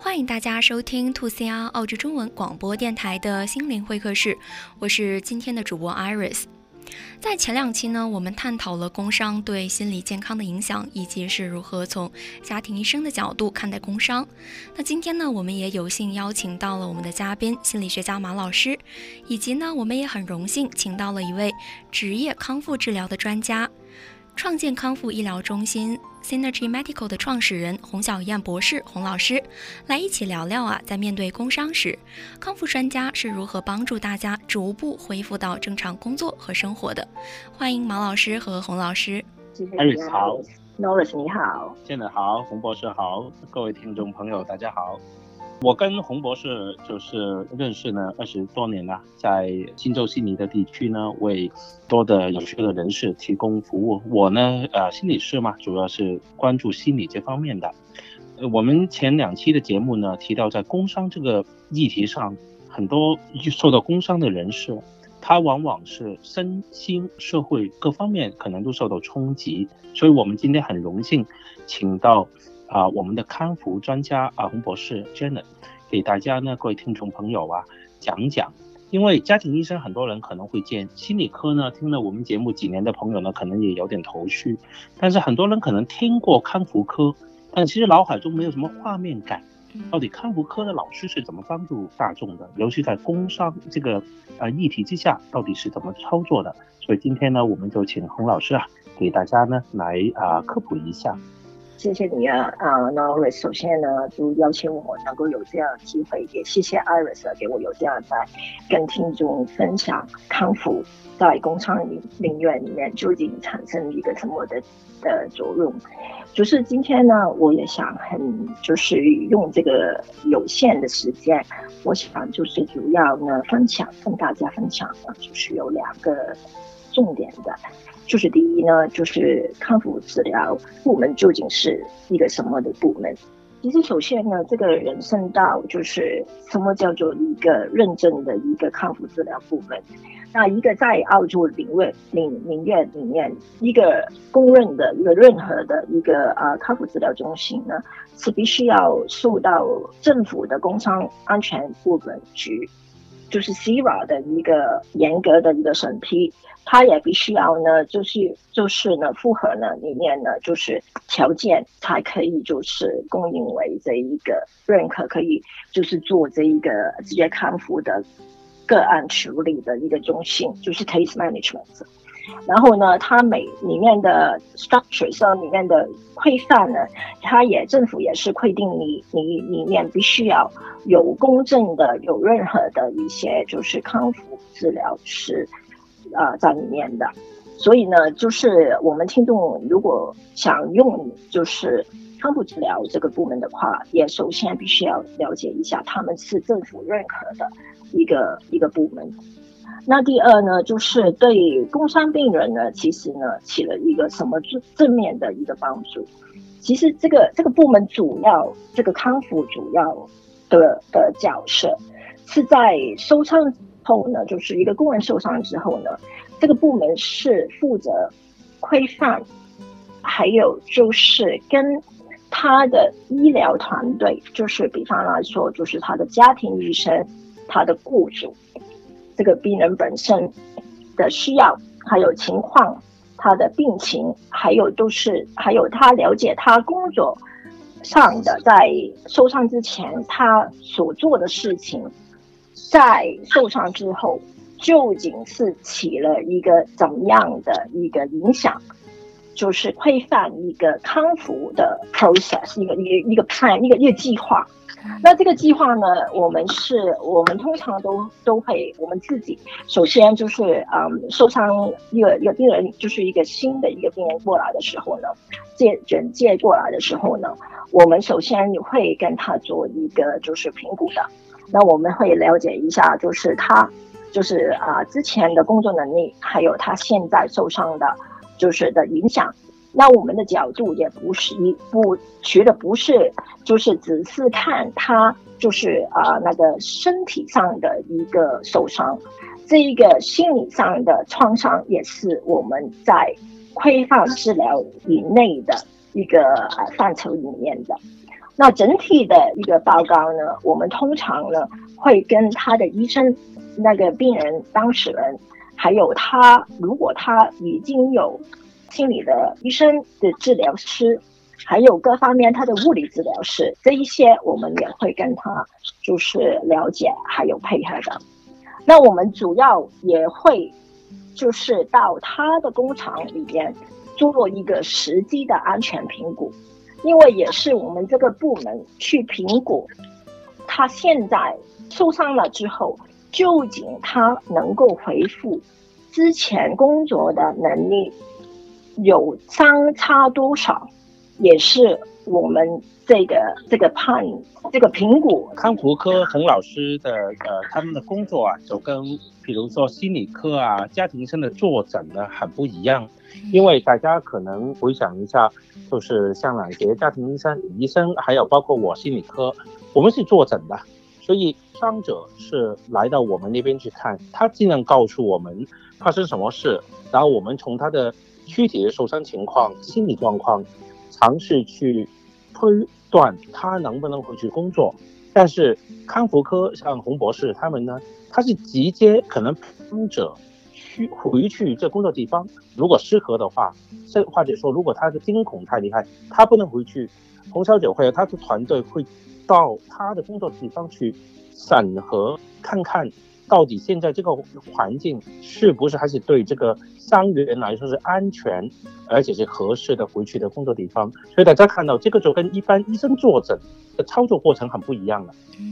欢迎大家收听2CR 澳洲中文广播电台的心灵会客室，我是今天的主播 Iris。在前2期呢，我们探讨了工伤对心理健康的影响，以及是如何从家庭医生的角度看待工伤。那今天呢，我们也有幸邀请到了我们的嘉宾心理学家马老师，以及呢，我们也很荣幸请到了一位职业康复治疗的专家，创建康复医疗中心 Synergy Medical 的创始人洪小燕博士洪老师，来一起聊聊在面对工伤时，康复专家是如何帮助大家逐步恢复到正常工作和生活的。欢迎马老师和洪老师。 Iris 好 Norris 你好， 健的好，洪博士好，各位听众朋友大家好。我跟洪博士就是认识呢20多年了，在新州悉尼的地区呢，为多的有需要的人士提供服务。我呢心理师嘛，主要是关注心理这方面的。我们前2期的节目呢提到，在工伤这个议题上，很多受到工伤的人士，他往往是身心社会各方面可能都受到冲击，所以我们今天很荣幸请到我们的康复专家洪博士 Janet 给大家呢各位听众朋友讲讲。因为家庭医生很多人可能会见，心理科呢听了我们节目几年的朋友呢可能也有点头绪，但是很多人可能听过康复科，但其实脑海中没有什么画面感，到底康复科的老师是怎么帮助大众的，尤其在工伤这个议题之下到底是怎么操作的。所以今天呢我们就请洪老师给大家呢来科普一下。 谢谢你Norris 首先呢就邀请我能够有这样的机会，也谢谢 Iris 给我有这样在跟听众分享康复在工伤领域里面究竟产生一个什么的作用。就是今天呢我也想就是用这个有限的时间，我想就是主要呢跟大家分享呢就是有2个重点的。就是第一呢，就是康复治疗部门究竟是一个什么的部门。其实首先呢，这个人生到就是什么叫做一个认证的一个康复治疗部门。那一个在澳洲领域里面一个公认的一个任何的一个康复治疗中心呢，是必须要受到政府的工伤安全部门局，就是 CERA 的一个严格的一个审批，它也必须要呢，就是呢符合呢里面呢就是条件，才可以就是供应为这一个认可，可以就是做这一个职业康复的个案处理的一个中心，就是 case management。然后呢，它里面的 structure 上里面的规范呢，政府也是规定你里面必须要有公正的、有任何的一些就是康复治疗师在里面的。所以呢，就是我们听众如果想用就是康复治疗这个部门的话，也首先必须要了解一下他们是政府认可的一个部门。那第二呢，就是对工伤病人呢，其实呢起了一个什么正面的一个帮助。其实这个部门主要这个康复主要的角色是在受伤后呢，就是一个工人受伤之后呢，这个部门是负责规范，还有就是跟他的医疗团队，就是比方来说，就是他的家庭医生、他的雇主。这个病人本身的需要，还有情况，他的病情，还有他了解他工作上的在受伤之前他所做的事情，在受伤之后究竟是起了一个怎么样的一个影响，就是规范一个康复的 process， 一个 plan， 一个计划。那这个计划呢，我们通常都会，我们自己首先就是受伤一个病人，就是一个新的一个病人过来的时候呢，接过来的时候呢，我们首先会跟他做一个就是评估的。那我们会了解一下，就是他就是之前的工作能力，还有他现在受伤的就是的影响。那我们的角度也不觉得不是就是只是看他就是那个身体上的一个受伤，这一个心理上的创伤也是我们在规范治疗以内的一个范畴里面的。 那整体的一个报告呢，我们通常呢会跟他的医生、那个病人当事人，还有如果他已经有心理的医生的治疗师，还有各方面他的物理治疗师，这一些我们也会跟他就是了解还有配合的。那我们主要也会就是到他的工厂里边做一个实际的安全评估，因为也是我们这个部门去评估他现在受伤了之后，究竟他能够恢复之前工作的能力有相差多少，也是我们这个评估。 康复科洪老师的他们的工作啊，就跟比如说心理科啊、家庭医生的坐诊呢很不一样。因为大家可能回想一下，就是像哪些家庭医生，还有包括我心理科，我们是坐诊的，所以伤者是来到我们那边去看，他尽量告诉我们发生什么事，然后我们从他的躯体的受伤情况、心理状况，尝试去推断他能不能回去工作。但是康复科像洪博士他们呢，他是直接可能伤者回去这工作地方，如果适合的话，或者说如果他的惊恐太厉害，他不能回去，洪小姐会有他的团队会到他的工作地方去审核，看看到底现在这个环境是不是还是对这个伤员来说是安全而且是合适的回去的工作地方。所以大家看到这个就跟一般医生坐诊的操作过程很不一样了。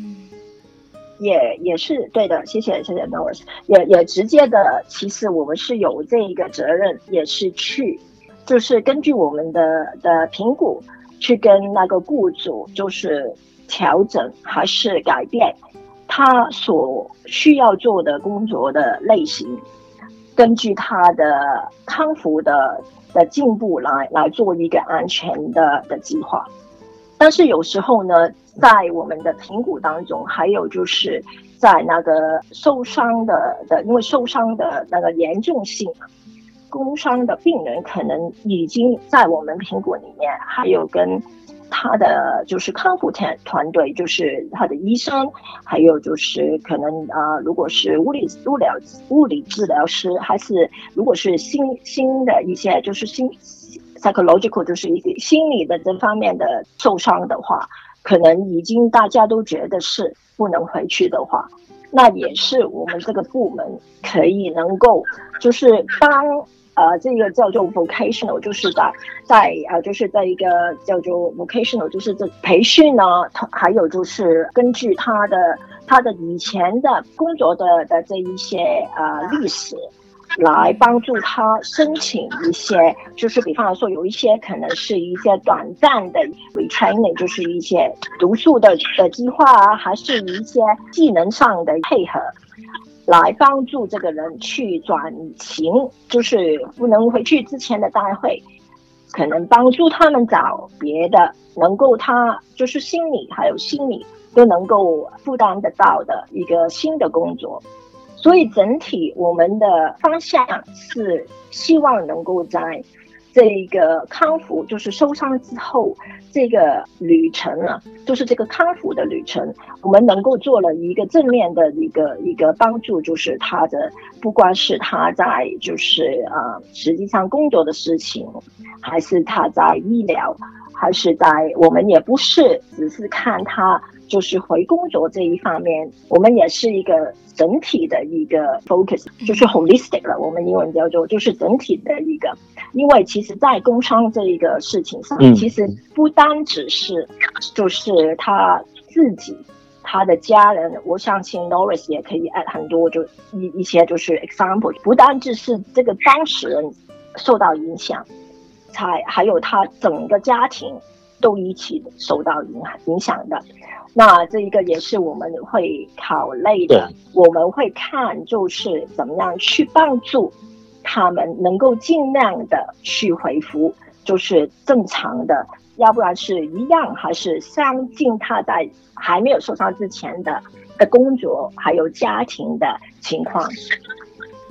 也是对的，谢谢 Norris， 也直接的，其实我们是有这一个责任，也是就是根据我们的评估，去跟那个雇主就是调整还是改变他所需要做的工作的类型，根据他的康复的进步来做一个安全的计划。但是有时候呢，在我们的评估当中，还有就是在那个受伤的因为受伤的那个严重性，工伤的病人可能已经在我们评估里面，还有跟他的就是康复团队，就是他的医生，还有就是可能如果是物理治疗师，还是如果是新的一些就是psychological 就是一个心理的这方面的受伤的话，可能已经大家都觉得是不能回去的话，那也是我们这个部门可以能够就是帮这个叫做 vocational， 就是就是在一个叫做 vocational， 就是这培训呢，还有就是根据他的以前的工作的这一些历史，来帮助他申请一些，就是比方说有一些可能是一些短暂的 retraining， 就是一些读书的计划啊，还是一些技能上的配合，来帮助这个人去转型，就是不能回去之前的单位，可能帮助他们找别的能够他就是心理还有心理都能够负担得到的一个新的工作。所以整体我们的方向是希望能够在这个康复，就是受伤之后这个旅程啊，就是这个康复的旅程，我们能够做了一个正面的一个帮助，就是他的不管是他在就是实际上工作的事情，还是他在医疗，还是在我们也不是只是看他就是回工作这一方面，我们也是一个整体的一个 focus， 就是 holistic 了，我们英文叫做就是整体的一个。因为其实在工伤这一个事情上，其实不单只是就是他自己他的家人，我相信 Norris 也可以 add 很多就一些就是 example， 不单只是这个当事人受到影响，还有他整个家庭都一起受到影响的。那这一个也是我们会考虑的，我们会看就是怎么样去帮助他们能够尽量的去恢复就是正常的，要不然是一样还是相近他在还没有受伤之前的工作还有家庭的情况。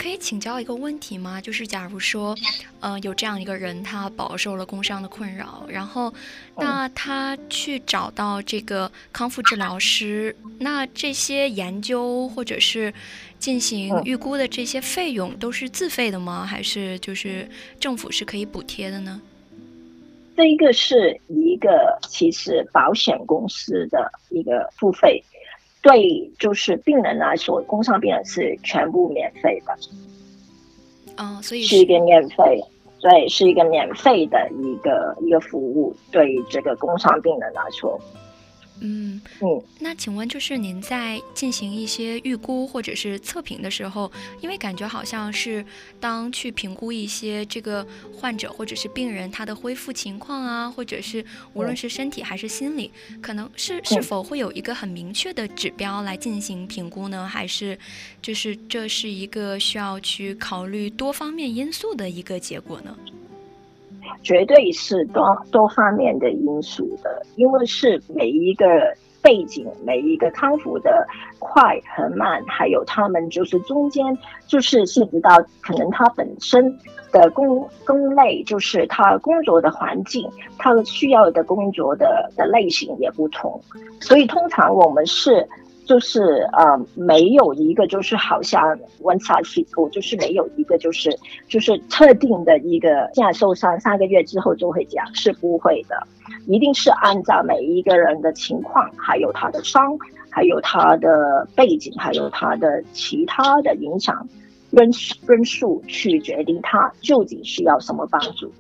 可以请教一个问题吗？就是假如说，有这样一个人，他饱受了工伤的困扰，然后，那他去找到这个康复治疗师，那这些研究或者是进行预估的这些费用都是自费的吗？还是就是政府是可以补贴的呢？ 这一个是一个其实保险公司的一个付费，对就是病人来说，工伤病人是全部免费的。 所以是一个免费，对，是一个免费的一个服务，对于这个工伤病人来说。 那请问就是您在进行一些预估或者是测评的时候，因为感觉好像是当去评估一些这个患者或者是病人他的恢复情况啊，或者是无论是身体还是心理，可能是否会有一个很明确的指标来进行评估呢？还是就是这是一个需要去考虑多方面因素的一个结果呢？ 绝对是多方面的因素的，因为是每一个背景，每一个康复的快和慢，还有他们就是中间就是涉及到可能他本身的工类，就是他工作的环境，他需要的工作的类型也不同，所以通常我们是就是没有一个就是好像 one size fits all， 就是没有一个就是特定的一个现在受伤3个月之后就会讲，是不会的，一定是按照每一个人的情况，还有他的伤，还有他的背景，还有他的其他的影响因素去决定他究竟需要什么帮助。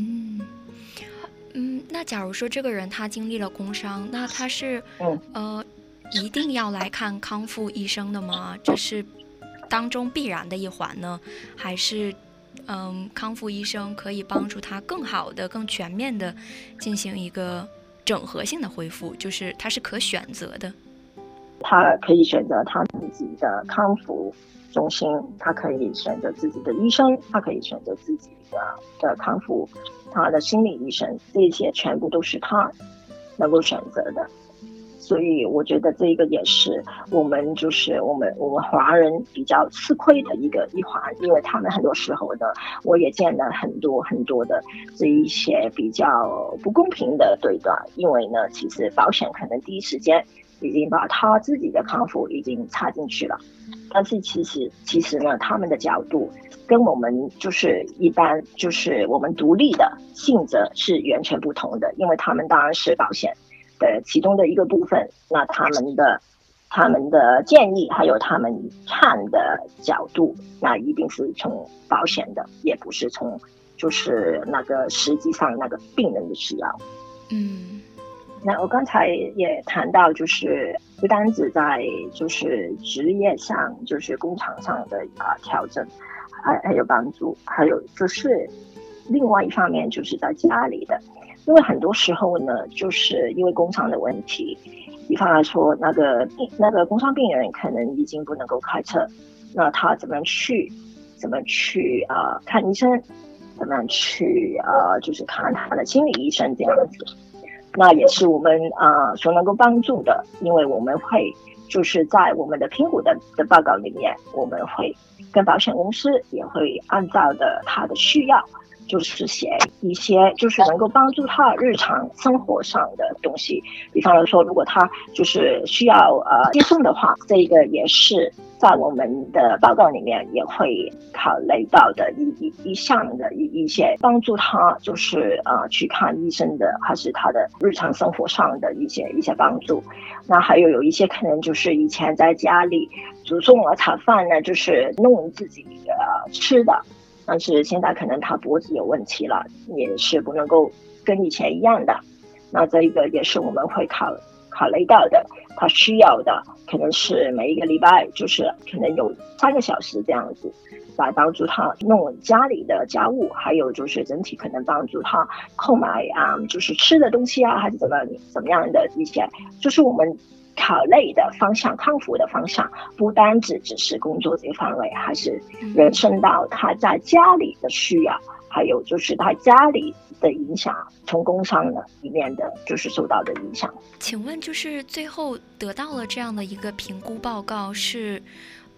那假如说这个人他经历了工伤，那他是一定要来看康复医生的吗？这是当中必然的一环呢？还是康复医生可以帮助他更好的、更全面的进行一个整合性的恢复，就是他是可选择的？ 他可以选择他自己的康复中心，他可以选择自己的医生，他可以选择自己的康复，他的心理医生，这些全部都是他能够选择的。所以我觉得这个也是我们华人比较吃亏的一环，因为他们很多时候呢，我也见了很多的这一些比较不公平的对待，因为呢，其实保险可能第一时间已经把他自己的康复已经插进去了，但是其实呢，他们的角度跟我们就是一般就是我们独立的性质是完全不同的，因为他们当然是保险的其中的一个部分，那他们的建议还有他们看的角度，那一定是从保险的，也不是从就是那个实际上那个病人的需要。那我刚才也谈到，就是不单只在就是职业上，就是工厂上的调整，还有帮助，还有就是另外一方面就是在家里的。因为很多时候呢，就是因为工伤的问题，比方来说，那个工伤病人可能已经不能够开车，那他怎么去看医生，怎么去就是看他的心理医生这样子，那也是我们所能够帮助的，因为我们会就是在我们的评估的报告里面，我们会跟保险公司也会按照的他的需要，就是写一些就是能够帮助他日常生活上的东西，比方说如果他就是需要接送的话，这个也是在我们的报告里面也会考虑到的一项的一些帮助他就是去看医生的，还是他的日常生活上的一些帮助。那还有一些可能就是以前在家里煮餸炒饭呢，就是弄自己吃的，但是现在可能他脖子有问题了，也是不能够跟以前一样的，那这个也是我们会考虑到的，他需要的可能是每一个礼拜就是可能有3个小时这样子来帮助他弄家里的家务，还有就是整体可能帮助他购买就是吃的东西还是怎么样的一些，就是我们考虑的方向，康复的方向不单只是工作这个范围，还是延伸到他在家里的需要，还有就是他家里的影响，从工伤的里面的就是受到的影响。 请问就是最后得到了这样的一个评估报告是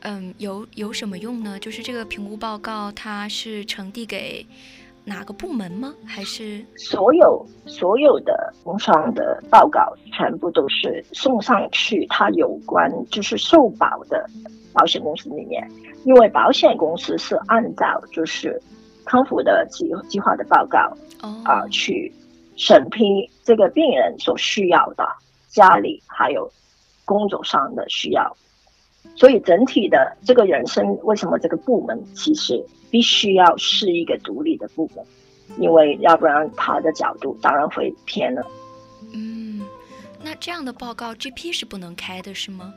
有什么用呢？就是这个评估报告它是呈递给哪个部门吗？还是所有的工伤的报告全部都是送上去它有关就是受保的保险公司里面，因为保险公司是按照就是康复的计划的报告去审批这个病人所需要的家里还有工作上的需要，所以整体的这个人生为什么这个部门其实必须要是一个独立的部门，因为要不然他的角度当然会偏了。 那这样的报告 GP 是不能开的是吗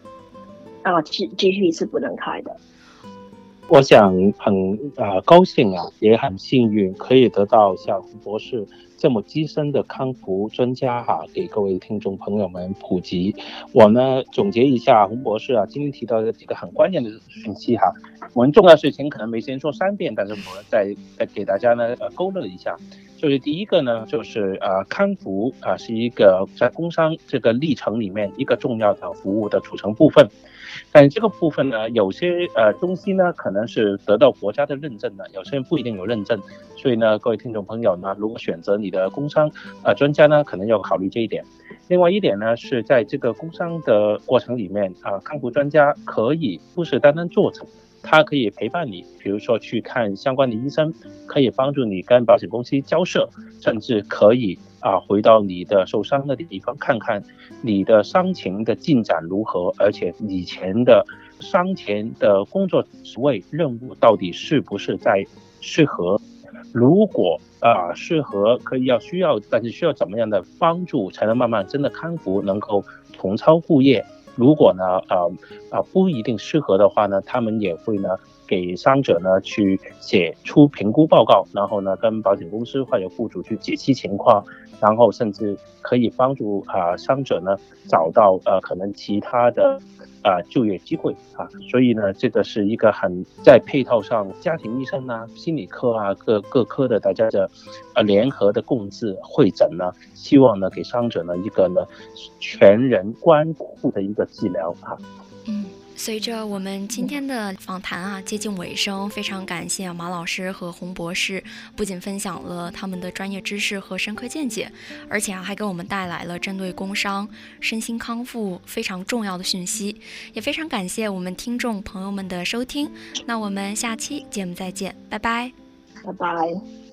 ？GP 是不能开的。 我想很高兴也很幸运可以得到像胡博士这么资深的康复专家给各位听众朋友们普及。我呢总结一下胡博士今天提到的几个很关键的讯息我们重要事情可能没先说3遍，但是我再给大家呢勾勒一下。就是第一个呢，就是康复是一个在工伤这个历程里面一个重要的服务的组成部分。但这个部分呢，有些中心呢可能是得到国家的认证的，有些人不一定有认证。所以呢，各位听众朋友呢，如果选择你的工伤专家呢，可能要考虑这一点。另外一点呢，是在这个工伤的过程里面康复专家可以不是单单坐诊，他可以陪伴你，比如说去看相关的医生，可以帮助你跟保险公司交涉，甚至可以回到你的受伤的地方，看看你的伤情的进展如何，而且以前的伤前的工作职位任务到底是不是在适合。如果适合可以需要，但是需要怎么样的帮助才能慢慢真的康复，能够重操故业。如果呢不一定适合的话呢，他们也会呢给伤者呢去写出评估报告，然后呢跟保险公司或者雇主去解析情况，然后甚至可以帮助伤者呢找到可能其他的就业机会所以呢这个是一个很在配套上家庭医生心理科各科的大家的联合的共治会诊呢，希望呢给伤者呢一个呢全人关顾的一个治疗随着我们今天的访谈接近尾声，非常感谢马老师和洪博士，不仅分享了他们的专业知识和深刻见解，而且还给我们带来了针对工伤、身心康复非常重要的讯息。也非常感谢我们听众朋友们的收听，那我们下期节目再见，拜拜。 拜拜。